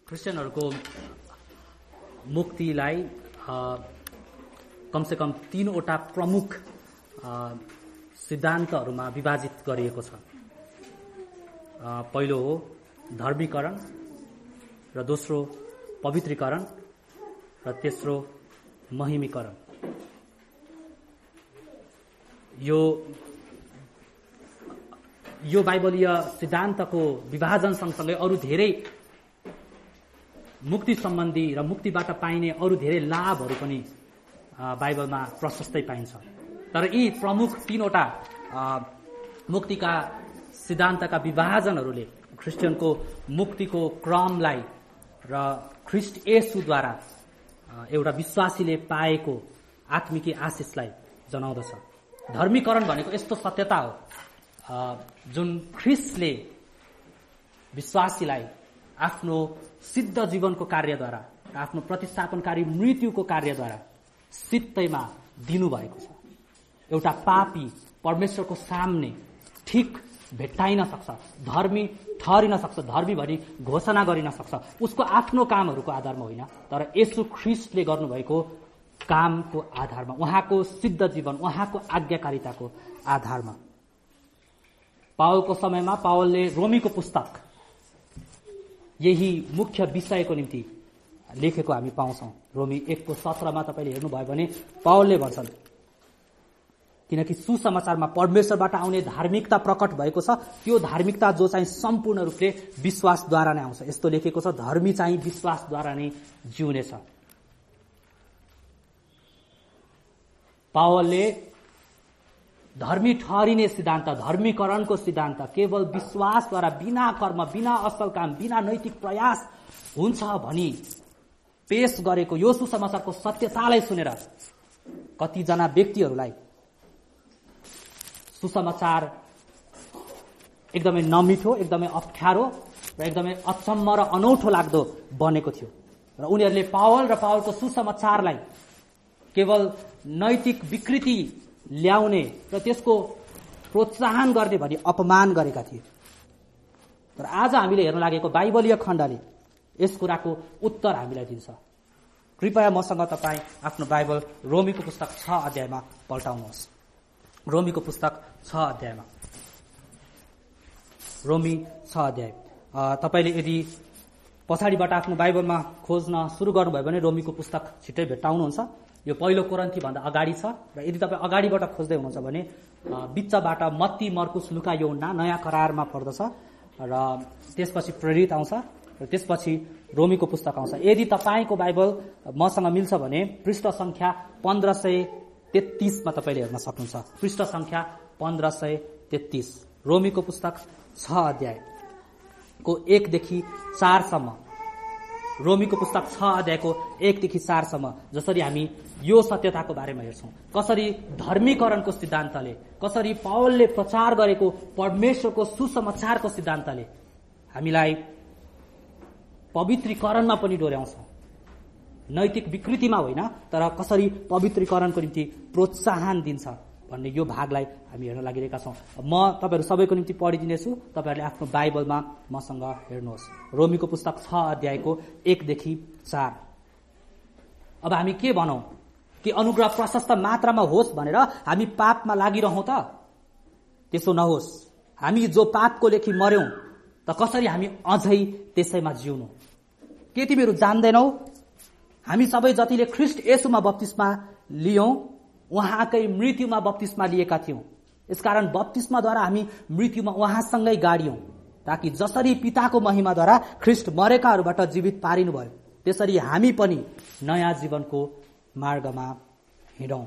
क्रिस्चियनहरूको मुक्तिलाई कमसेकम 3वटा प्रमुख सिद्धान्तहरूमा विभाजित गरिएको छ। पहिलो हो धर्मीकरण, र दोस्रो पवित्रीकरण, र तेस्रो महिमीकरण। यो बाइबलीय सिद्धान्तको विभाजन सँगसँगै अरू धेरै मुक्ति सम्बन्धी र मुक्तिबाट पाइने अरू धेरै लाभहरू पनि बाइबलमा प्रशस्तै पाइन्छ। तर यी प्रमुख 3वटा मुक्तिका सिद्धान्तका विभाजनहरूले क्रिस्चियनको मुक्तिको क्रमलाई र ख्रिस्ट येशूद्वारा एउटा विश्वासीले पाएको आत्मिकी आशिषलाई जनाउँदछ। धर्मीकरण भनेको यस्तो सत्यता हो जुन ख्रिस्टले विश्वासीलाई आफ्नो सिद्ध जीवनको कार्यद्वारा, आफ्नो प्रतिस्थापनकारी मृत्युको कार्यद्वारा सित्तैमा दिनुभएको छ। एउटा पापी परमेश्वरको सामने ठिक भेट्टाइन सक्छ, धर्मी ठहरिन सक्छ, धर्मी भनी घोषणा गरिन सक्छ उसको आफ्नो कामहरूको आधारमा होइन, तर येशू ख्रिस्टले गर्नुभएको कामको आधारमा, उहाँको सिद्ध जीवन, उहाँको आज्ञाकारिताको आधारमा। पावलको समयमा पावलले रोमीको पुस्तक यही मुख्य विषयको निम्ति लेखेको हामी पाउँछौँ। रोमी 1:17 तपाईँले हेर्नुभयो भने पावलले भन्छन्, किनकि सुसमाचारमा परमेश्वरबाट आउने धार्मिकता प्रकट भएको छ, त्यो धार्मिकता जो चाहिँ सम्पूर्ण रूपले विश्वासद्वारा नै आउँछ। यस्तो लेखेको छ, धर्मी चाहिँ विश्वासद्वारा नै जिउनेछ। पावलले धर्मी ठहरिने सिद्धान्त, धर्मीकरणको सिद्धान्त केवल विश्वासद्वारा, बिना कर्म, बिना असल काम, बिना नैतिक प्रयास हुन्छ भनी पेश गरेको यो सुसमाचारको सत्यतालाई सुनेर कतिजना व्यक्तिहरूलाई सुसमाचार एकदमै नमिठो, एकदमै अप्ठ्यारो र एकदमै अचम्म र अनौठो लाग्दो बनेको थियो। र उनीहरूले पावल र पावलको सुसमाचारलाई केवल नैतिक विकृति ल्याउने र त्यसको प्रोत्साहन गर्ने भनी अपमान गरेका थिए। तर आज हामीले हेर्न लागेको बाइबलीय खण्डले यस कुराको उत्तर हामीलाई दिन्छ। कृपया मसँग तपाईँ आफ्नो बाइबल रोमीको पुस्तक 6 अध्यायमा पल्टाउनुहोस्। रोमीको पुस्तक 6 अध्यायमा, रोमी 6 अध्याय। तपाईँले यदि पछाडिबाट आफ्नो बाइबलमा खोज्न सुरु गर्नुभयो भने रोमीको पुस्तक छिट्टै भेट्टाउनुहुन्छ। यो पहिलो कोरिन्थी भन्दा अगाडि छ, र यदि तपाईँ अगाडिबाट खोज्दै हुनुहुन्छ भने बिचबाट मत्ती, मर्कुस, लुका, यूहन्ना नयाँ करारमा पर्दछ, र त्यसपछि प्रेरित आउँछ, र त्यसपछि रोमीको पुस्तक आउँछ। यदि तपाईँको बाइबल मसँग मिल्छ भने पृष्ठ संख्या 1533 मा तपाईँले हेर्न सक्नुहुन्छ। पृष्ठ संख्या 1533, रोमीको पुस्तक 6 अध्यायको 1 देखि 4 सम्म। रोमीको पुस्तक 6 अध्यायको 1 देखि 4 सम्म जसरी हामी यो सत्यताको बारेमा हेर्छौं, कसरी धर्मीकरणको सिद्धान्तले, कसरी पावलले प्रचार गरेको परमेश्वरको सुसमाचारको सिद्धान्तले हामीलाई पवित्रीकरणमा पनि डोर्याउँछ। नैतिक विकृतिमा होइन, तर कसरी पवित्रीकरणको निम्ति प्रोत्साहन दिन्छ भन्ने यो भागलाई हामी हेर्न लागिरहेका छौं। म तपाईहरु सबैको निम्ति पढिदिनेछु, तपाईहरुले आफ्नो बाइबलमा मसँग हेर्नुहोस्। रोमीको पुस्तक 6 अध्यायको 1 देखि 4। अब हामी के भनौं कि अनुग्रह प्रशस्त मात्रामा होस् भनेर हामी पापमा लागिरहौं त? त्यसो नहोस्। हामी जो पापको लेखी मर्यौं त कसरी हामी अझै त्यसैमा जिउनु? के तिमीहरू जान्दैनौ? हामी सबै जतिले ख्रिस्ट येशूमा बप्तिस्मा लियौं उहाँकै मृत्युमा बप्तिस्मा लिएका थियौं। यसकारण बप्तिस्माद्वारा हामी मृत्युमा उहाँसँगै गाडियौं, ताकि जसरी पिताको महिमाद्वारा ख्रिस्ट मरेकाहरूबाट जीवित पारिनुभयो त्यसरी हामी पनि नयाँ जीवनको मार्गमा हिँडौं।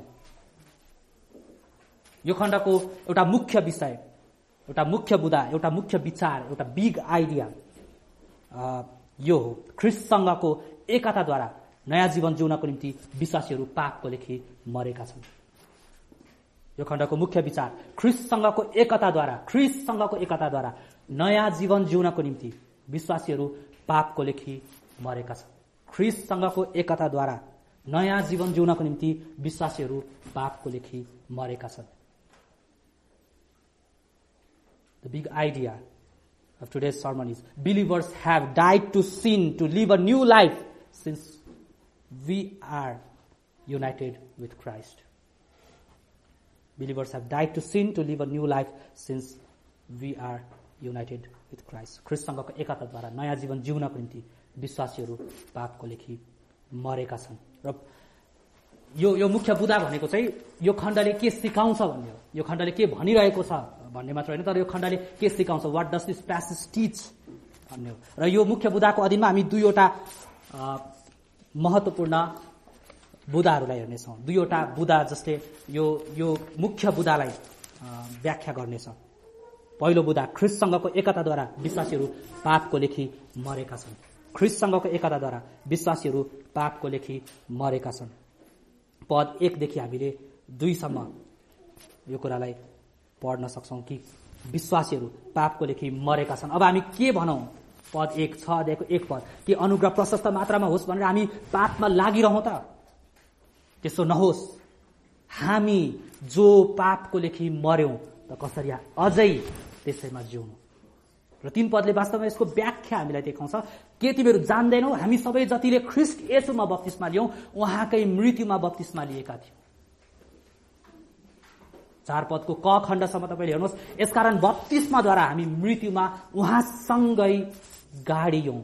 यो खण्डको एउटा मुख्य विषय, एउटा मुख्य बुदा, एउटा मुख्य विचार, एउटा बिग आइडिया यो हो, ख्रिस्टसँगको एकताद्वारा नयाँ जीवन जिउनको निम्ति विश्वासीहरू पापको लेखी मरेका छन्। यो खण्डको मुख्य विचार, ख्रिस्टसँगको एकताद्वारा नयाँ जीवन जिउनको निम्ति विश्वासीहरू पापको लेखी मरेका छन्। ख्रिस्टसँगको एकताद्वारा नयाँ जीवन जिउनको निम्ति विश्वासीहरू पापको लेखी मरेका छन्। The big idea of today's sermon is, believers have died to sin to live a new life since we are united with Christ. Believers have died to sin to live a new life since we are united with Christ. ख्रिस्टसँगको एकताद्वारा नयाँ जीवन जिउनको निम्ति विश्वासीहरू पापको लेखी मरेका छन्। र यो मुख्य बुदा भनेको चाहिँ यो खण्डले के सिकाउँछ भन्ने हो। यो खण्डले के भनिरहेको छ भन्ने मात्र होइन, तर यो खण्डले के सिकाउँछ, what does this passage teach भन्ने हो। र यो मुख्य बुदाको अधीनमा हामी दुईवटा महत्त्वपूर्ण बुदाहरूलाई हेर्नेछौँ। दुईवटा बुदा जसले यो मुख्य बुदालाई व्याख्या गर्नेछ। पहिलो बुदा, ख्रिस्टसँगको एकताद्वारा विश्वासीहरू पापको लेखी मरेका छन्। ख्रिस्टसँगको एकताद्वारा विश्वासीहरू पापको लेखी मरेका छन्। पद 1 देखि हामीले 2 सम्म यो कुरालाई पढ्न सक्छौं कि विश्वासीहरू पापको लेखी मरेका छन्। अब हामी के भनौं? पद 1 6 अध्यायको 1 पद, के अनुग्रह प्रशस्त मात्रामा होस् भनेर हामी पापमा लागिरहौं त? त्यसो नहोस्। हामी जो पापको लेखी मर्यौं त कसरी अझै त्यसैमा जिउनु। र 3 पदले वास्तवमा यसको व्याख्या हामीलाई देखाउँछ। के तिमीहरू जान्दैनौ हामी सबै जतिले ख्रिस्ट येशूमा बप्तिस्मा लियौं उहाँकै मृत्युमा बप्तिस्मा लिएका थियौं। 4 पदको क खण्डसम्म तपाईले हेर्नुहोस्, यसकारण बप्तिस्माद्वारा हामी मृत्युमा उहाँसँगै गाडियौं।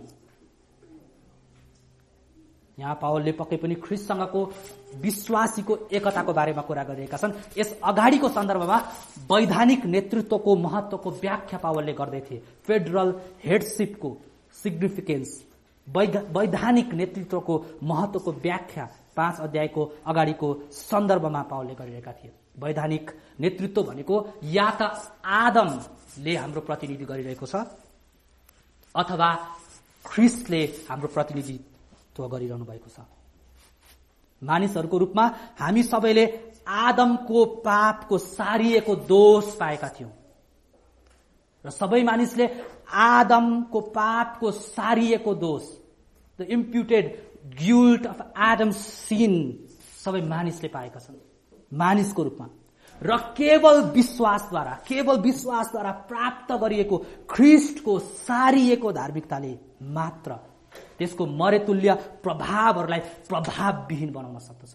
यहाँ पावलले पक्कै पनि ख्रिस्टसँगको विश्वासीको एकताको बारेमा कुरा गरिरहेका छन्। यस अगाडिको सन्दर्भमा वैधानिक नेतृत्वको महत्त्वको व्याख्या पावलले गर्दै थिए। फेडरल हेडशिपको सिग्निफिकेन्स, वैधानिक नेतृत्वको महत्त्वको व्याख्या 5 अध्यायको अगाडिको सन्दर्भमा पावलले गरिरहेका थिए। वैधानिक नेतृत्व भनेको या त आदमले हाम्रो प्रतिनिधि गरिरहेको छ अथवा ख्रिस्टले हाम्रो प्रतिनिधित्व गरिरहनु भएको छ। मानिसहरूको रूपमा हामी सबैले आदमको पापको सारिएको दोष पाएका थियौं र सबै मानिसले आदमको पापको सारिएको दोष, the imputed guilt of Adam sin सबै मानिसले पाएका छन् मानिसको रूपमा। र केवल विश्वासद्वारा प्राप्त गरिएको ख्रिस्टको सारिएको धार्मिकताले मात्र त्यसको मरेतुल्य प्रभावहरूलाई प्रभावविहीन बनाउन सक्दछ।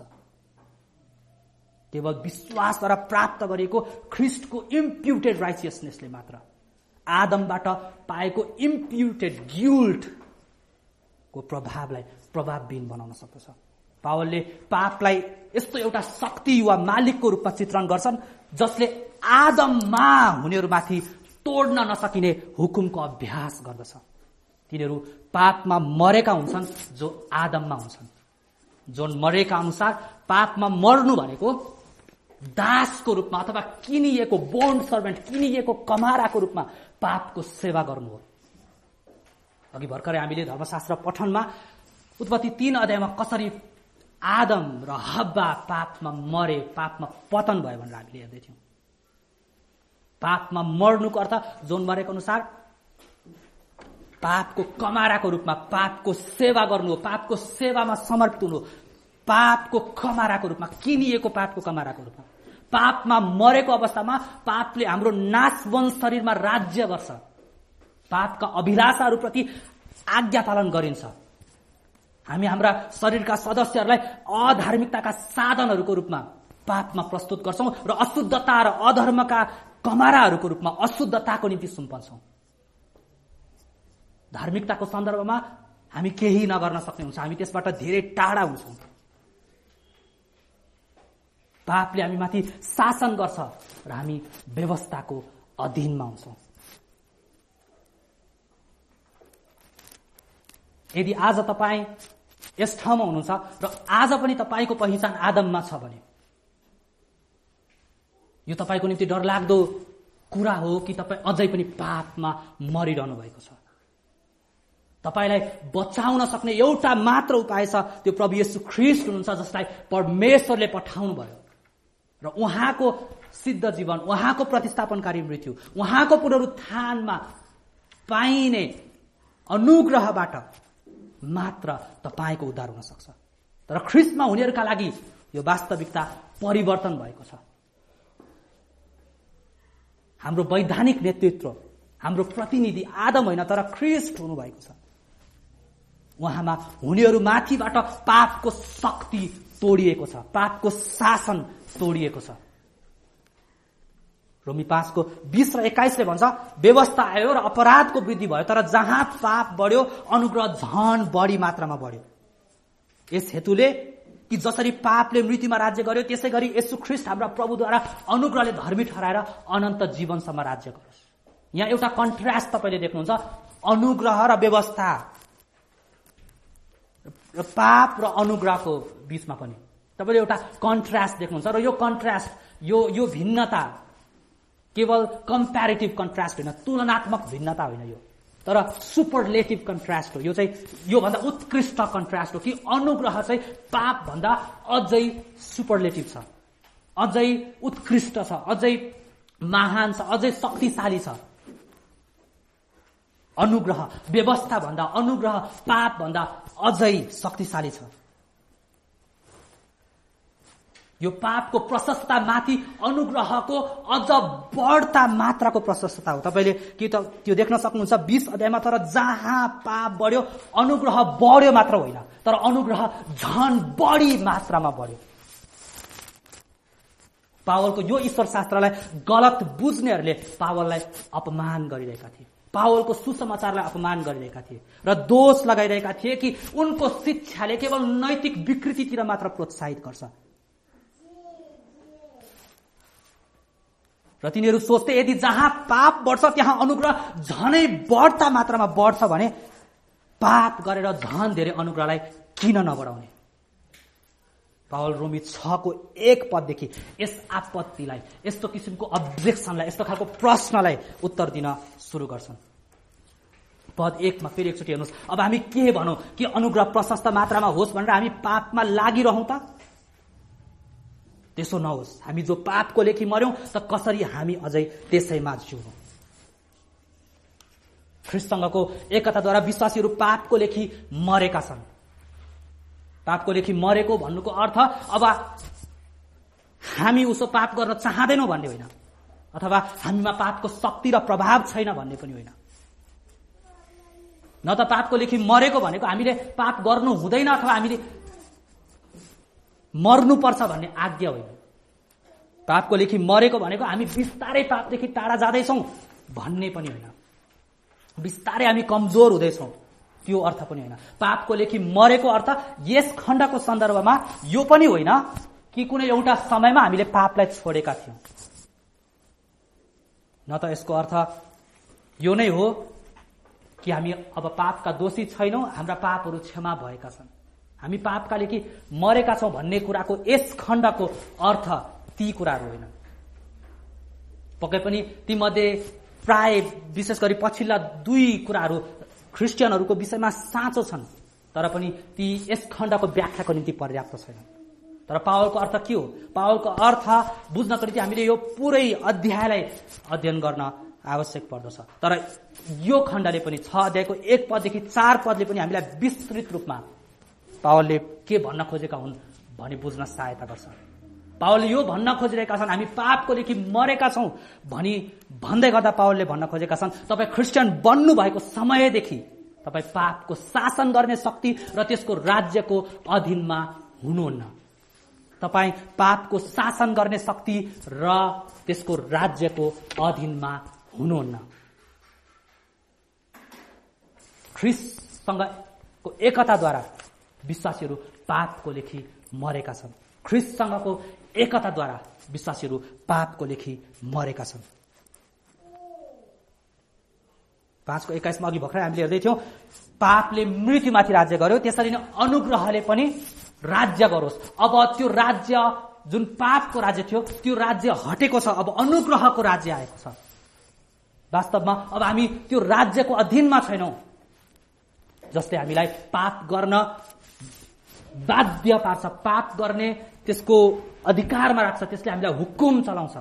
केवल विश्वासद्वारा प्राप्त गरिएको ख्रिस्टको इम्प्युटेड राइचियसनेसले मात्र आदमबाट पाएको इम्प्युटेड गिल्टको प्रभावलाई प्रभावविहीन बनाउन सक्दछ। पावलले पापलाई यस्तो एउटा शक्ति वा मालिकको रूपमा चित्रण गर्छन् जसले आदममा हुनेहरूमाथि तोड्न नसकिने हुकुमको अभ्यास गर्दछ। तिनीहरू पापमा मरेका हुन्छन् जो आदममा हुन्छन्। जोन मरेका अनुसार पापमा मर्नु भनेको दासको रूपमा अथवा किनिएको बोन्ड सर्भेन्ट, किनिएको कमाराको रूपमा पापको सेवा गर्नु हो। अघि भर्खरै हामीले धर्मशास्त्र पठनमा उत्पत्ति 3 अध्यायमा कसरी आदम र हव्वा पापमा मरे, पापमा पतन भयो भनेर हामीले हेर्दै थियौं। पापमा मर्नुको अर्थ जोन मरेको अनुसार पापको कमाराको रूपमा पापको सेवा गर्नु हो, पापको सेवामा समर्पित हुनु, पापको कमाराको रूपमा, किनिएको पापको कमाराको रूपमा। पापमा मरेको अवस्थामा पापले हाम्रो नाशवंश शरीरमा राज्य गर्छ। पापका अभिलाषाहरूप्रति आज्ञा पालन गरिन्छ। हामी हाम्रा शरीरका सदस्यहरूलाई अधार्मिकताका साधनहरूको रूपमा पापमा प्रस्तुत गर्छौं र अशुद्धता र अधर्मका कमाराहरूको रूपमा अशुद्धताको निम्ति सुम्पन्छौं। धार्मिकताको सन्दर्भमा हामी केही नगर्न सक्ने हुन्छ, हामी त्यसबाट धेरै टाढा हुन्छौं। पापले हामीमाथि शासन गर्छ र हामी व्यवस्थाको अधीनमा हुन्छौं। यदि आज तपाई यस ठाउँमा हुनुहुन्छ र आज पनि तपाईको पहिचान आदममा छ भने यो तपाईको निम्ति डरलाग्दो कुरा हो कि तपाई अझै पनि पापमा मरिरहनु भएको छ। तपाईलाई बचाउन सक्ने एउटा मात्र उपाय छ, त्यो प्रभु येशू ख्रीष्ट हुनुहुन्छ जसलाई परमेश्वरले पठाउनु भयो र उहाँको सिद्ध जीवन, उहाँको प्रतिस्थापनकारी मृत्यु, उहाँको पुनरुत्थानमा पाइने अनुग्रहबाट मात्र तपाईको उद्धार हुन सक्छ। तर ख्रीष्टमा हुनेहरूका लागि यो वास्तविकता परिवर्तन भएको छ। हाम्रो वैधानिक नेतृत्व, हाम्रो प्रतिनिधि आदम होइन तर ख्रीष्ट हुनुभएको छ। उहाँमा हुनेहरू माथिबाट पापको शक्ति तोडिएको छ, पापको शासन तोडिएको छ। रोमी 5:20 र 21 भन्छ, व्यवस्था आयो र अपराधको वृद्धि भयो, तर जहाँ पाप बढ्यो अनुग्रह झन बढी मात्रामा बढ्यो। यस हेतुले कि जसरी पापले मृत्युमा राज्य गर्यो त्यसै गरी येशू ख्रीष्ट हाम्रा प्रभुद्वारा अनुग्रहले धर्मी ठहराएर अनन्त जीवनसम्म राज्य गरोस्। यहाँ एउटा कन्ट्रास्ट तपाईले देख्नुहुन्छ, अनुग्रह र व्यवस्था र पाप र अनुग्रहको बीचमा पनि तपाईले एउटा कन्ट्रास्ट देख्नुहुन्छ। र यो कन्ट्रास्ट, यो भिन्नता केवल कम्प्यारेटिभ कन्ट्रास्ट होइन, तुलनात्मक भिन्नता होइन, यो तर सुपरलेटिभ कन्ट्रास्ट हो। यो चाहिँ योभन्दा उत्कृष्ट कन्ट्रास्ट हो कि अनुग्रह चाहिँ पाप भन्दा अझै सुपरलेटिभ छ, अझै उत्कृष्ट छ, अझै महान छ, अझै शक्तिशाली छ। अनुग्रह व्यवस्था भन्दा अनुग्रह पाप भन्दा अझै शक्तिशाली छ। यो पापको प्रशस्तता माथि अनुग्रहको अझ बढ्ता मात्राको प्रशस्तता हो। तपाईले के त त्यो देख्न सक्नुहुन्छ 20 अध्यायमा, तर जहाँ पाप बढ्यो अनुग्रह बढ्यो मात्र होइन, तर अनुग्रह झन बढी मात्रामा बढ्यो। पावलको यो ईश्वर शास्त्रलाई गलत बुझ्नेहरूले पावललाई अपमान गरिरहेका थिए, पावलको सुसमाचारलाई अपमान गरिरहेका थिए र दोष लगाइरहेका थिए कि उनको शिक्षाले केवल नैतिक विकृतितिर मात्र प्रोत्साहित गर्छ। र तिनीहरू सोच्थे यदि जहाँ पाप बढ्छ त्यहाँ अनुग्रह झनै बढ्ता मात्रामा बढ्छ भने पाप गरेर झन धेरै अनुग्रहलाई किन नबढाउने। पावल रोमी 6:1 यस आपत्तिलाई, यस्तो किसिमको अब्जेक्सनलाई, यस्तो खालको प्रश्नलाई उत्तर दिन सुरु गर्छन्। पद 1 फेरि एकचोटि हेर्नुहोस्, अब हामी के भनौं कि अनुग्रह प्रशस्त मात्रामा होस् भनेर हामी पापमा लागिरहौं त? त्यसो नहोस्। हामी जो पापको लेखी मर्यौं त कसरी हामी अझै त्यसैमा जिउँ। ख्रीष्टसँगको एकताद्वारा विश्वासीहरू पापको लेखी मरेका छन्। पापको लेखी मरेको भन्नुको अर्थ अब हामी उसो पाप गर्न चाहँदैनौं भन्ने होइन, अथवा हामीमा पापको शक्ति र प्रभाव छैन भन्ने पनि होइन। न त पापको लेखी मरेको भनेको हामीले पाप गर्नु हुँदैन अथवा हामीले मर्नुपर्छ भन्ने आज्ञा होइन। पापको लेखी मरेको भनेको हामी बिस्तारै पापदेखि टाढा जाँदैछौं भन्ने पनि होइन, बिस्तारै हामी कमजोर हुँदैछौं त्यो अर्थ पनि होइन। पापको लेखी मरेको अर्थ यस खण्डको सन्दर्भमा यो पनि होइन कि कुनै एउटा समयमा हामीले पापलाई छोडेका थियौं। न त यसको अर्थ यो नै हो कि हामी अब पापका दोषी छैनौं, हाम्रा पापहरू क्षमा भएका छन्, हामी पापका लेखी मरेका छौं भन्ने कुराको यस खण्डको अर्थ ती कुराहरू होइन। पक्कै पनि ती मध्ये प्राय विशेष गरी पछिल्ला 2 कुराहरू ख्रिस्टियनहरूको विषयमा साँचो छन्, तर पनि ती यस खण्डको व्याख्याको निम्ति पर्याप्त छैन। तर पावलको अर्थ के हो? पावलको अर्थ बुझ्नको निम्ति हामीले यो पुरै अध्यायलाई अध्ययन गर्न आवश्यक पर्दछ। तर यो खण्डले पनि 6 अध्यायको 1 पददेखि 4 पदले पनि हामीलाई विस्तृत रूपमा पावलले के भन्न खोजेका हुन् भनी बुझ्न सहायता गर्छ। पावलले यो भन्न खोजिरहेका छन् हामी पापको लेखी मरेका छौं भन्दै गर्दा पावलले भन्न खोजेका छन् तपाई ख्रिस्टियन बन्नु भएको समयदेखि तपाई पापको शासन गर्ने शक्ति र त्यसको राज्यको अधीनमा हुनुहुन्न। तपाई पापको शासन गर्ने शक्ति र त्यसको राज्यको अधीनमा हुनुहुन्न। ख्रिस्टसँगको एकताद्वारा विश्वासीहरू पापको लेखी मरेका छन्। ख्रिस्टसँगको एकताद्वारा विश्वासीहरू पापको लेखी मरेका छन्। 5:21 मा अघि भर्खरै हामीले हेर्दै थियौं, पापले मृत्युमाथि राज्य गर्यो त्यसरी नै अनुग्रहले पनि राज्य गरोस्। अब त्यो राज्य जुन पापको राज्य थियो त्यो राज्य हटेको छ, अब अनुग्रहको राज्य आएको छ। वास्तवमा अब हामी त्यो राज्यको अधीनमा छैनौं जसले हामीलाई पाप गर्न बाध्य पार्छ, पाप गर्ने त्यसको अधिकारमा राख्छ, त्यसले हामीलाई हुकुम चलाउँछ।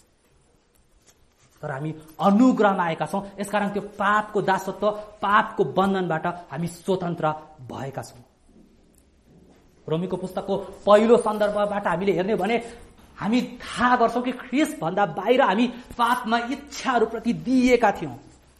तर हामी अनुग्रहमा आएका छौं, यसकारण त्यो पापको दासत्व, पापको बन्धनबाट हामी स्वतन्त्र भएका छौं। रोमीको पुस्तकको पहिलो सन्दर्भबाट हामीले हेर्ने भने हामी थाहा गर्छौं कि ख्रीष्ट भन्दा बाहिर हामी पापमा इच्छाहरूप्रति दिएका थियौं।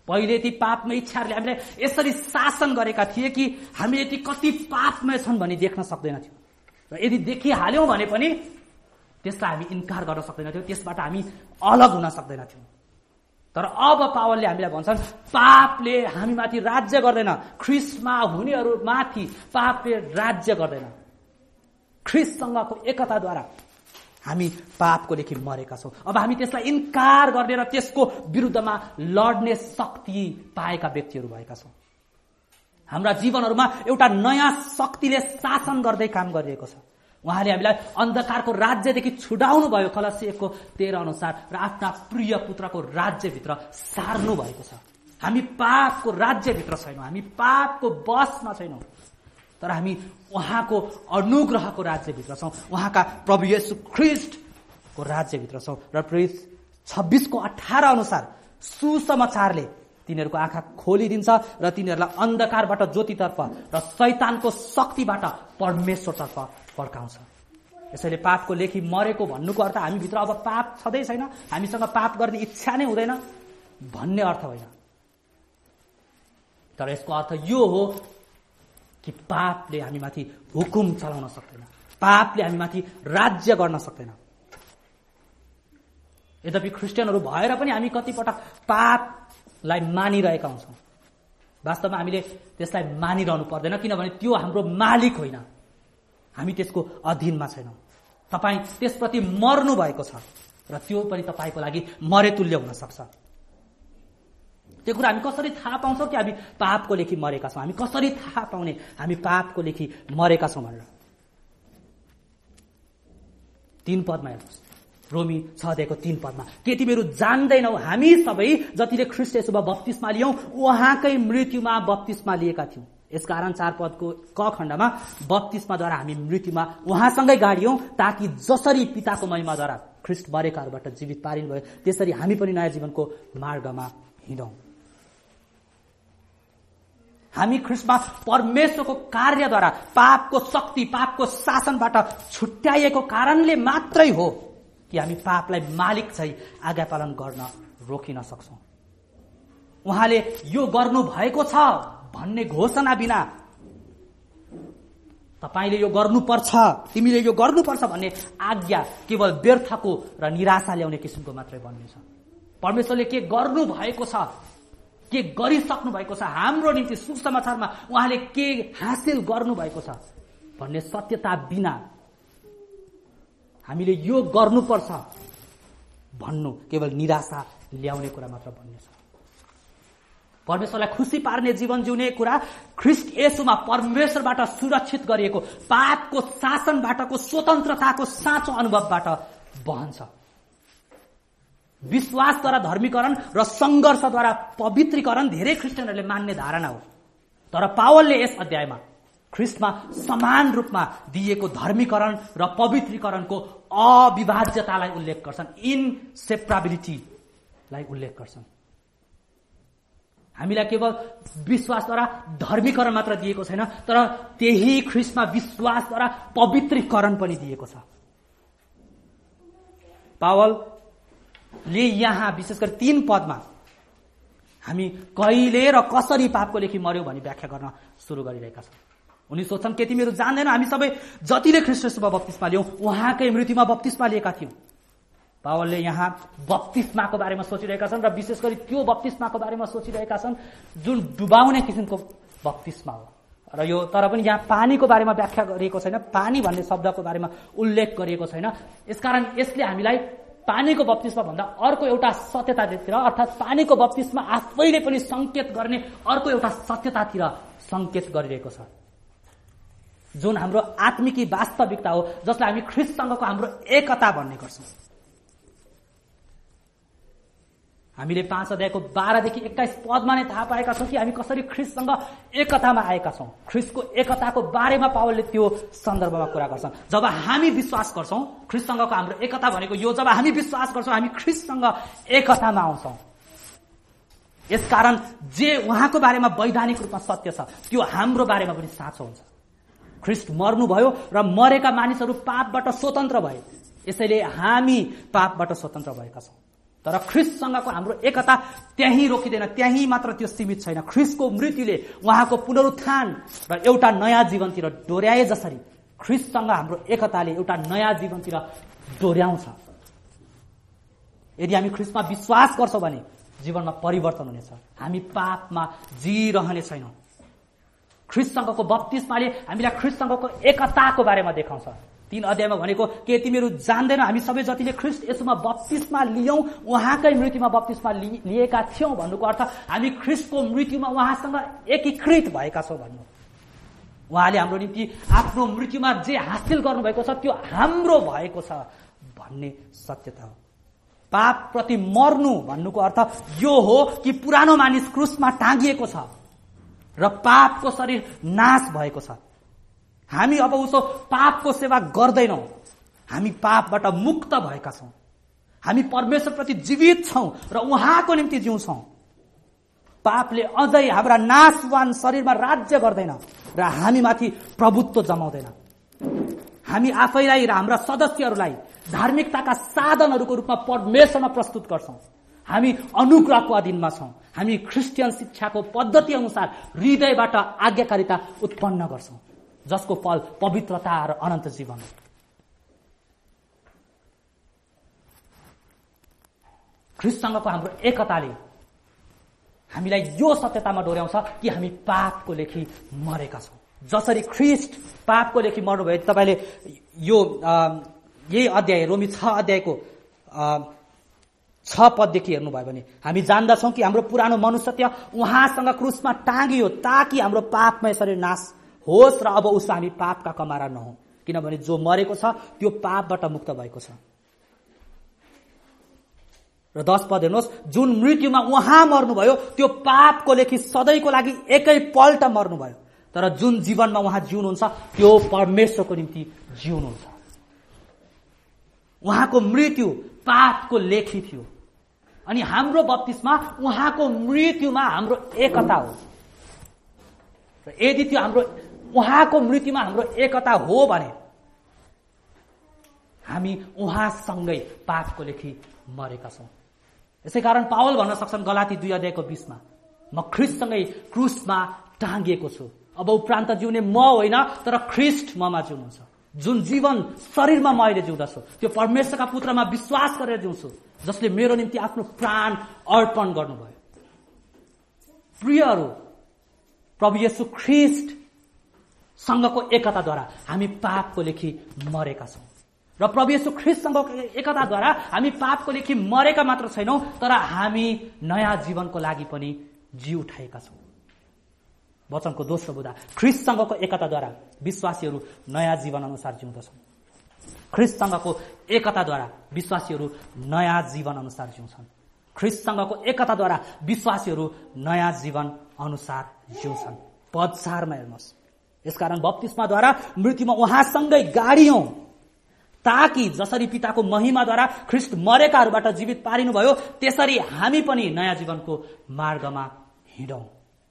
पहिले ती पापमय इच्छाहरूले हामीलाई यसरी शासन गरेका थिए कि हामीले ती कति पापमय छन् भनी देख्न सक्दैनथ्यौँ। र यदि देखिहाल्यौँ भने पनि त्यसलाई हामी इन्कार गर्न सक्दैनथ्यौँ, त्यसबाट हामी अलग हुन सक्दैनथ्यौँ। तर अब पावलले हामीलाई भन्छन् पापले हामीमाथि राज्य गर्दैन, ख्रीष्टमा हुनेहरूमाथि पापले राज्य गर्दैन। ख्रीष्टसँगको एकताद्वारा हामी पापको लेखि मरेका छौँ। अब हामी त्यसलाई इन्कार गर्ने र त्यसको विरुद्धमा लड्ने शक्ति पाएका व्यक्तिहरू भएका छौँ। हाम्रा जीवनहरूमा एउटा नयाँ शक्तिले शासन गर्दै काम गरिरहेको छ। उहाँले हामीलाई अन्धकारको राज्यदेखि छुडाउनु भयो, कलसी 1:13 अनुसार, र आफ्ना प्रिय पुत्रको राज्यभित्र सार्नु भएको छ। हामी पापको राज्यभित्र छैनौँ, हामी पापको बसमा छैनौँ, तर हामी उहाँको अनुग्रहको राज्यभित्र छौँ, उहाँका प्रभु येशू ख्रीष्टको राज्यभित्र छौँ। र प्रेरित 26:18 अनुसार सुसमाचारले तिनीहरूको आँखा खोलिदिन्छ र तिनीहरूलाई अन्धकारबाट ज्योतितर्फ र शैतानको शक्तिबाट परमेश्वरतर्फ फर्काउँछ। यसैले पापको लेखि मरेको भन्नुको अर्थ हामीभित्र अब पाप छँदै छैन, हामीसँग पाप गर्ने इच्छा नै हुँदैन भन्ने अर्थ होइन। तर यसको अर्थ यो हो कि पापले हामीमाथि हुकुम चलाउन सक्दैन, पापले हामीमाथि राज्य गर्न सक्दैन। यद्यपि ख्रिस्टियनहरू भएर पनि हामी कतिपटक पापलाई मानिरहेका हुन्छौँ। वास्तवमा हामीले त्यसलाई मानिरहनु पर्दैन, किनभने त्यो हाम्रो मालिक होइन, हामी त्यसको अधीनमा छैनौँ। तपाईँ त्यसप्रति मर्नु भएको छ र त्यो पनि तपाईँको लागि मरेतुल्य हुन सक्छ। त्यो कुरा हामी कसरी थाहा पाउँछौँ कि हामी पापको लेखि मरेका छौँ? हामी कसरी थाहा पाउने हामी पापको लेखि मरेका छौँ भनेर? 3 पदमा हेर्नुहोस्, रोमी 6:3 के तिमीहरू जान्दैनौ हामी सबै जतिले ख्रीष्ट येशूमा बप्तिस्मा लियौं उहाँकै मृत्युमा बप्तिस्मा लिएका थियौं। यसकारण 4 पदको क खण्डमा बप्तिस्माद्वारा हामी मृत्युमा उहाँसँगै गाडियौं, ताकि जसरी पिताको महिमाद्वारा ख्रीष्ट मरेकाहरूबाट जीवित पारिनुभयो त्यसरी हामी पनि नयाँ जीवनको मार्गमा हिँडौं। हामी ख्रीष्टमा परमेश्वरको कार्यद्वारा पापको शक्ति, पापको शासनबाट छुट्याइएको कारणले मात्रै हो कि हामी पापलाई मालिक चाहिँ आज्ञा पालन गर्न रोकिन सक्छौं। उहाँले यो गर्नु भएको छ भन्ने घोषणा बिना तपाईले यो गर्नुपर्छ, तिमीले यो गर्नुपर्छ भन्ने आज्ञा केवल व्यर्थको र निराशा ल्याउने किसिमको मात्रै बन्नेछ। परमेश्वरले के गर्नु भएको छ, के गरिसक्नु भएको छ, हाम्रो निम्ति सुसमाचारमा उहाँले के हासिल गर्नु भएको छ भन्ने सत्यता बिना हामीले यो गर्नुपर्छ भन्नु केवल निराशा ल्याउने कुरा मात्र बन्नेछ। परमेश्वरलाई खुसी पार्ने जीवन जिउने कुरा ख्रीष्ट येशूमा परमेश्वरबाट सुरक्षित गरिएको पापको शासनबाटको स्वतन्त्रताको साँचो अनुभवबाट बहन्छ। विश्वासद्वारा धर्मीकरण र संघर्षद्वारा पवित्रीकरण धेरै ख्रिस्टियनहरूले मान्ने धारणा हो। तर पावलले यस अध्यायमा ख्रीष्टमा समान रूपमा दिएको धर्मीकरण र पवित्रीकरणको अविभाज्यतालाई उल्लेख गर्छन्, इनसेपरेबिलिटीलाई उल्लेख गर्छन्। हामीलाई केवल विश्वासद्वारा धर्मीकरण मात्र दिएको छैन, तर त्यही ख्रीष्टमा विश्वासद्वारा पवित्रीकरण पनि दिएको छ। पावलले यहाँ विशेष गरी 3 पदमा हामी कहिले र कसरी पापको लेखि मर्यौं भनी व्याख्या गर्न सुरु गरिरहेका छौं। उनी सोच्छन् के तिमीहरू जान्दैनौ हामी सबै जतिले ख्रीष्ट येशूमा बप्तिस्मा लियौं उहाँकै मृत्युमा बप्तिस्मा लिएका थियौं। पावलले यहाँ बप्तिस्माको बारेमा सोचिरहेका छन् र विशेष गरी त्यो बप्तिस्माको बारेमा सोचिरहेका छन् जुन डुबाउने किसिमको बप्तिस्मा हो। र यो तर पनि यहाँ पानीको बारेमा व्याख्या गरिएको छैन, पानी भन्ने शब्दको बारेमा उल्लेख गरिएको छैन। यसकारण यसले हामीलाई पानीको बप्तिस्मा भन्दा अर्को एउटा सत्यतातिर अर्थात् पानीको बप्तिस्मा आफैले पनि संकेत गर्ने अर्को एउटा सत्यतातिर संकेत गरिरहेको छ, जुन हाम्रो आत्मिकी वास्तविकता हो, जसलाई हामी ख्रीष्टसँगको हाम्रो एकता भन्ने गर्छौं। हामीले 5 अध्यायको 12 देखि 21 पदमा नै थाहा पाएका छौं कि हामी कसरी ख्रीष्टसँग एकतामा आएका छौं। ख्रीष्टको एकताको बारेमा पावलले त्यो सन्दर्भमा कुरा गर्छन्। जब हामी विश्वास गर्छौं, ख्रीष्टसँगको हाम्रो एकता भनेको यो, जब हामी विश्वास गर्छौं हामी ख्रीष्टसँग एकतामा आउँछौं। यसकारण जे उहाँको बारेमा वैधानिक रूपमा सत्य छ त्यो हाम्रो बारेमा पनि साँचो हुन्छ। ख्रीष्ट मर्नुभयो र मरेका मानिसहरू पापबाट स्वतन्त्र भए, यसैले हामी पापबाट स्वतन्त्र भएका छौं। तर ख्रीष्टसँगको हाम्रो एकता त्यही रोकिँदैन, त्यही मात्र त्यो सीमित छैन। ख्रीष्टको मृत्युले उहाँको पुनरुत्थान र एउटा नयाँ जीवनतिर डोर्याए जसरी ख्रीष्टसँग हाम्रो एकताले एउटा नयाँ जीवनतिर डोर्याउँछ। यदि हामी ख्रीष्टमा विश्वास गर्छौँ भने जीवनमा परिवर्तन हुनेछ, हामी पापमा जिरहने छैनौँ। ख्रीष्टसँगको बप्तिस्माले हामीलाई ख्रीष्टसँगको एकताको बारेमा देखाउँछ। 3 अध्यायमा भनेको के तिमीहरू जान्दैनौ हामी सबै जतिले ख्रीष्ट येशूमा बप्तिस्मा लियौं उहाँकै मृत्युमा बप्तिस्मा लिएका थियौं भन्नुको अर्थ हामी ख्रीष्टको मृत्युमा उहाँसँग एकीकृत भएका छौं भन्नु। उहाँले हाम्रो निम्ति आफ्नो मृत्युमा जे हासिल गर्नुभएको छ त्यो हाम्रो भएको छ भन्ने सत्यता हो। पाप प्रति मर्नु भन्नुको अर्थ यो हो कि पुरानो मानिस क्रुसमा टाँगिएको छ र पापको शरीर नाश भएको छ। हामी अब उसो पापको सेवा गर्दैनौं, हामी पापबाट मुक्त भएका छौं, हामी परमेश्वरप्रति जीवित छौं र उहाँको निम्ति जिउँछौं। पापले अझै हाम्रा नाशवान शरीरमा राज्य गर्दैन र हामीमाथि प्रभुत्व जमाउँदैन। हामी आफैलाई र हाम्रा सदस्यहरूलाई धार्मिकताका साधनहरूको रूपमा परमेश्वरमा प्रस्तुत गर्छौं। हामी अनुग्रहको अधीनमा छौं। हामी क्रिस्चियन शिक्षाको पद्धति अनुसार हृदयबाट आज्ञाकारिता उत्पन्न गर्छौं जसको फल पवित्रता र अनन्त जीवन हो। ख्रीष्टसँगको हाम्रो एकताले हामीलाई यो सत्यतामा डोर्याउँछ कि हामी पापको लेखी मरेका छौं। जसरी ख्रीष्ट पापको लेखी मर्नुभयो, तपाईले यो यही अध्याय रोमी 6 अध्यायको 6 पददेखि हेर्नुभयो भने हामी जान्दछौं कि हाम्रो पुरानो मनुष्यत्व उहाँसँग क्रुसमा टाँगियो ताकि हाम्रो पापमय शरीर नाश होस् र अब उसमा हामी पापका कमारा नहौं, किनभने जो मरेको छ त्यो पापबाट मुक्त भएको छ। र 10 पद हेर्नुहोस्, जुन मृत्युमा उहाँ मर्नुभयो त्यो पापको लेखी सधैँको लागि एकै पल्ट मर्नुभयो, तर जुन जीवनमा उहाँ जिउनुहुन्छ त्यो परमेश्वरको निम्ति जिउनुहुन्छ। उहाँको मृत्यु पापको लेखी थियो अनि हाम्रो बप्तिस्मा उहाँको मृत्युमा हाम्रो एकता हो। र यदि त्यो हाम्रो उहाँको मृत्युमा हाम्रो एकता हो भने हामी उहाँसँगै पापको लेखी मरेका छौं। यसैकारण पावल भन्न सक्छन् गलाती 2 अध्यायको 20 मा, म ख्रीष्टसँगै क्रुसमा टाँगिएको छु। अब उपरान्त जिउने म होइन तर ख्रीष्ट ममा जिउनुहुन्छ। जुन जीवन शरीरमा म अहिले जिउँदछु त्यो परमेश्वरका पुत्रमा विश्वास गरेर जिउँछु जसले मेरो निम्ति आफ्नो प्राण अर्पण गर्नुभयो। प्रियहरू, प्रभु येशू ख्रीष्ट सँगको एकताद्वारा हामी पापको लेखी मरेका छौं र प्रभु येशू ख्रीष्टसँगको एकताद्वारा हामी पापको लेखी मरेका मात्र छैनौं तर हामी नयाँ जीवनको लागि पनि जी उठाएका छौं। वचनको दोस्रो बुँदा, ख्रीष्टसँगको एकताद्वारा विश्वासीहरू नयाँ जीवन अनुसार जिउँदछन्। ख्रीष्टसँगको एकताद्वारा विश्वासीहरू नयाँ जीवन अनुसार जिउँछन्। ख्रीष्टसँगको एकताद्वारा विश्वासीहरू नयाँ जीवन अनुसार जिउँछन्। पद 4 मा हेर्नुहोस्, यसकारण बप्तिस्माद्वारा मृत्युमा उहाँसँगै गाडियौं ताकि जसरी पिताको महिमाद्वारा ख्रीष्ट मरेकाहरूबाट जीवित पारिनुभयो त्यसरी हामी पनि नयाँ जीवनको मार्गमा हिँडौं।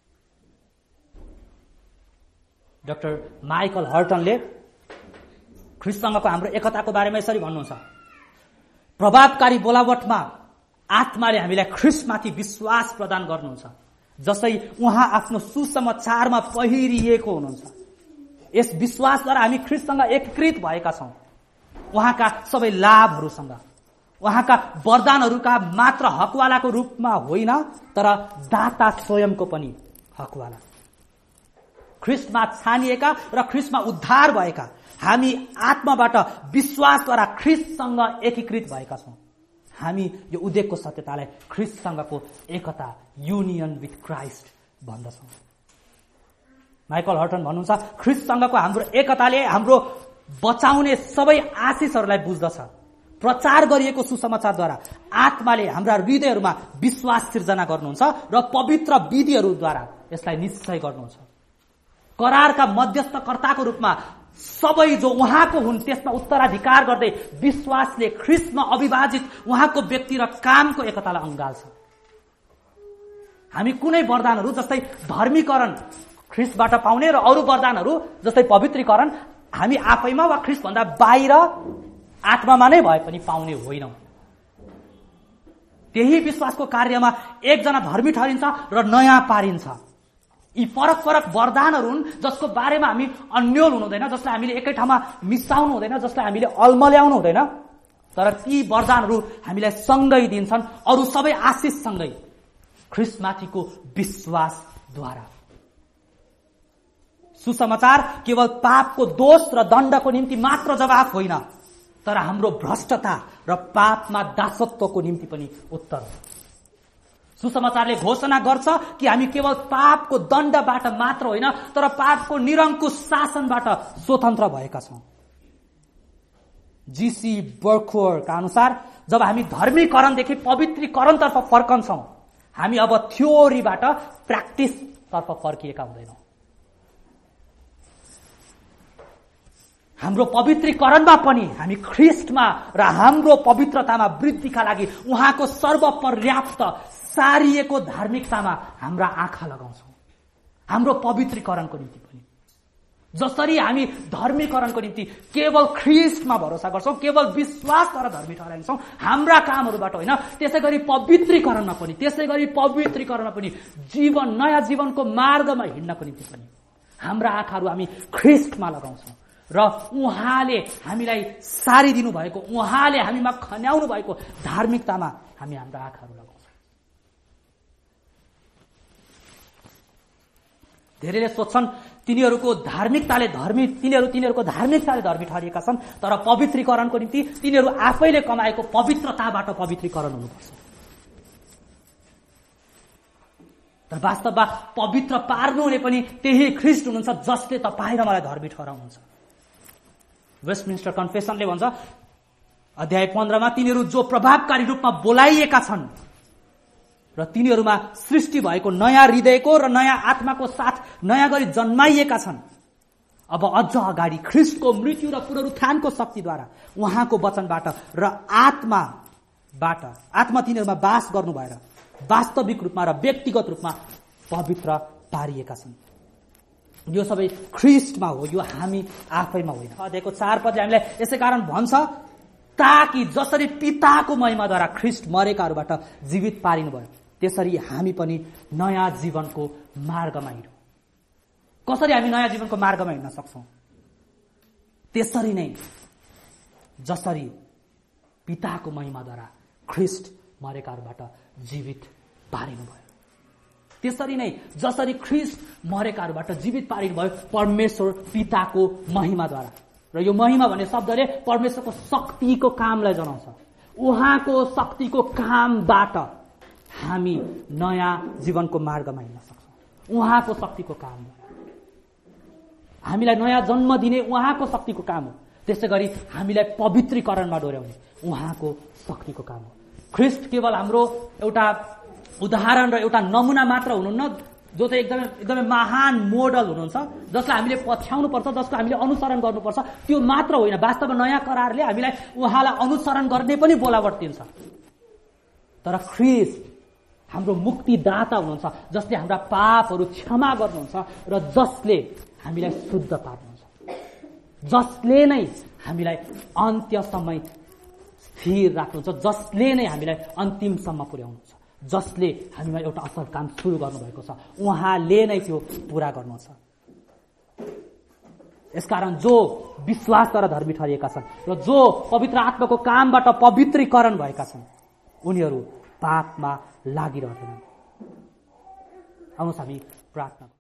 डाक्टर माइकल हर्टनले ख्रीष्टसँगको हाम्रो एकताको बारेमा यसरी भन्नुहुन्छ, प्रभावकारी बोलावटमा आत्माले हामीलाई ख्रीष्टमाथि विश्वास प्रदान गर्नुहुन्छ जसै उहाँ आफ्नो सुसमाचारमा पहिरिएको हुनुहुन्छ। यस विश्वासद्वारा हामी ख्रीष्टसँग एकीकृत भएका छौं, उहाँका सबै लाभहरूसँग, उहाँका वरदानहरूका मात्र हकवालाको रूपमा होइन तर दाता स्वयंको पनि हकवाला। ख्रीष्टमा छानिएका र ख्रीष्टमा उद्धार भएका हामी आत्माबाट विश्वासद्वारा ख्रीष्टसँग एकीकृत भएका छौं। हामी यो उद्देकको सत्यतालाई ख्रीष्टसँगको एकता, युनियन विथ क्राइस्ट भन्दछौं। माइकल हर्टन भन्नुहुन्छ, ख्रीष्टसँगको हाम्रो एकताले हाम्रो बचाउने सबै आशिषहरूलाई बुझ्दछ। प्रचार गरिएको सुसमाचारद्वारा आत्माले हाम्रा हृदयहरूमा विश्वास सिर्जना गर्नुहुन्छ र पवित्र विधिहरूद्वारा यसलाई निश्चय गर्नुहुन्छ। करारका मध्यस्थकर्ताको रूपमा सबै जो उहाँको हुन् त्यसमा उत्तराधिकार गर्दै विश्वासले ख्रीष्टमा अविभाजित उहाँको व्यक्ति र कामको एकतालाई अँगाल्छ। हामी कुनै वरदानहरू जस्तै धर्मीकरण ख्रीष्टबाट पाउने र अरू वरदानहरू जस्तै पवित्रीकरण हामी आफैमा वा ख्रीष्टभन्दा बाहिर आत्मामा नै भए पनि पाउने होइनौं। त्यही विश्वासको कार्यमा एकजना धर्मी ठहरिन्छ र नयाँ पारिन्छ। यी फरक फरक वरदानहरू हुन् जसको बारेमा हामी अन्योल हुनु हुँदैन, जसलाई हामीले एकै ठाउँमा मिसाउनु हुँदैन, जसलाई हामीले अल्मल्याउनु हुँदैन। तर ती वरदानहरू हामीलाई सँगै दिन्छन्, अरू सबै आशिष सँगै, ख्रीष्टमाथिको विश्वासद्वारा। सुसमाचार केवल पापको दोष र दण्डको निम्ति मात्र जवाफ होइन, तर हाम्रो भ्रष्टता र पापमा दासत्वको निम्ति पनि उत्तर हो। सुसमाचारले घोषणा गर्छ कि हामी केवल पापको दण्डबाट मात्र होइन, तर पापको निरङ्कुश शासनबाट स्वतन्त्र भएका छौं। जीसी बर्खोरका अनुसार जब हामी धर्मीकरणदेखि पवित्रीकरणतर्फ फर्कन्छौं, हामी अब थ्योरीबाट प्र्याक्टिसतर्फ फर्किएका हुँदैनौं। हाम्रो पवित्रीकरणमा पनि हामी ख्रीष्टमा र हाम्रो पवित्रतामा वृद्धिका लागि उहाँको सर्वपर्याप्त सारिएको धार्मिकतामा हाम्रा आँखा लगाउँछौं, हाम्रो पवित्रीकरणको निम्ति पनि। जसरी हामी धर्मीकरणको निम्ति केवल ख्रीष्टमा भरोसा गर्छौं, केवल विश्वासद्वारा धर्मी ठहराइन्छौं, हाम्रा कामहरूबाट होइन, त्यसैगरी पवित्रीकरणमा पनि जीवन, नयाँ जीवनको मार्गमा हिँड्नको निम्ति पनि हाम्रा आँखाहरू हामी ख्रीष्टमा लगाउँछौं र उहाँले हामीलाई सारिदिनु भएको, उहाँले हामीमा खन्याउनु भएको धार्मिकतामा हामी हाम्रा आँखाहरू लगाउँछौं। धेरैले सोच्छन् तिनीहरूको धार्मिकताले धर्मी ठहरिएका छन्, तर पवित्रीकरणको निम्ति तिनीहरू आफैले कमाएको पवित्रताबाट पवित्रीकरण हुनुपर्छ। तर वास्तवमा पवित्र पार्नुहुने पनि त्यही ख्रीष्ट हुनुहुन्छ जसले तपाईँ र मलाई धर्मी ठहराउनुहुन्छ। वेस्टमिन्स्टर कन्फेसनले भन्छ अध्याय 15 मा, तिनीहरू जो प्रभावकारी रूपमा बोलाइएका छन् र तिनीहरूमा सृष्टि भएको नयाँ हृदयको र नयाँ आत्माको साथ नयाँ गरी जन्माइएका छन्, अब अझ अगाडि ख्रीष्टको मृत्यु र पुनरुत्थानको शक्तिद्वारा उहाँको वचनबाट र आत्मा तिनीहरूमा बास गर्नु भएर वास्तविक रूपमा र व्यक्तिगत रूपमा पवित्र पारिएका छन्। यो सबै ख्रीष्टमा हो, यो हामी आफैमा होइन। अध्यायको 4 पदले हामीलाई यसै कारण भन्छ, ताकि जसरी पिताको महिमाद्वारा ख्रीष्ट मरेकाहरूबाट जीवित पारिनु भयो, त्यसरी हामी पनि नयाँ जीवनको मार्गमा हिँडौं। कसरी हामी नयाँ जीवनको मार्गमा हिँड्न सक्छौं? त्यसरी नै जसरी पिताको महिमाद्वारा ख्रीष्ट मरेकाहरूबाट जीवित पारिनु भयो, त्यसरी नै जसरी ख्रीष्ट मरेकाहरूबाट जीवित पारिनु भयो परमेश्वर पिताको महिमाद्वारा। र यो महिमा भन्ने शब्दले परमेश्वरको शक्तिको कामलाई जनाउँछ। उहाँको शक्तिको कामबाट हामी नयाँ जीवनको मार्गमा हिँड्न सक्छौं। उहाँको शक्तिको काम हो, हामीलाई नयाँ जन्म दिने उहाँको शक्तिको काम हो। त्यसैगरी हामीलाई पवित्रीकरणमा डोर्याउने उहाँको शक्तिको काम हो। ख्रीष्ट केवल हाम्रो एउटा उदाहरण र एउटा नमुना मात्र हुनुहुन्न, जो चाहिँ एकदमै महान मोडल हुनुहुन्छ, जसलाई हामीले पछ्याउनु पर्छ, जसको हामीले अनुसरण गर्नुपर्छ, त्यो मात्र होइन। वास्तवमा नयाँ करारले हामीलाई उहाँलाई अनुसरण गर्ने पनि बोलावट दिन्छ। तर ख्रीष्ट हाम्रो मुक्तिदाता हुनुहुन्छ, जसले हाम्रा पापहरू क्षमा गर्नुहुन्छ र जसले हामीलाई शुद्ध पार्नुहुन्छ, जसले नै हामीलाई अन्त्यसम्म स्थिर राख्नुहुन्छ, जसले नै हामीलाई अन्तिमसम्म पुर्याउनुहुन्छ, जसले हामीमा एउटा असल काम सुरु गर्नुभएको छ, उहाँले नै त्यो पूरा गर्नुहुन्छ। यसकारण जो विश्वासद्वारा धर्मी ठहरिएका छन् र जो पवित्र आत्माको कामबाट पवित्रीकरण भएका छन्, उनीहरू पापमा लागिरहँदैनन्। आउनुहोस् हामी प्रार्थना